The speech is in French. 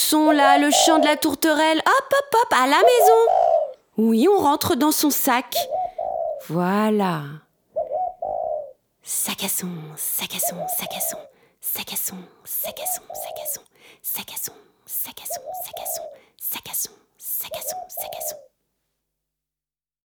son là, le chant de la tourterelle. Hop, hop, hop, à la maison. Oui, on rentre dans son sac. Voilà. Sac à son, sac à son, sac à son, sac à son, sac à son, sac à son, sac à son, sac à son, sac à son.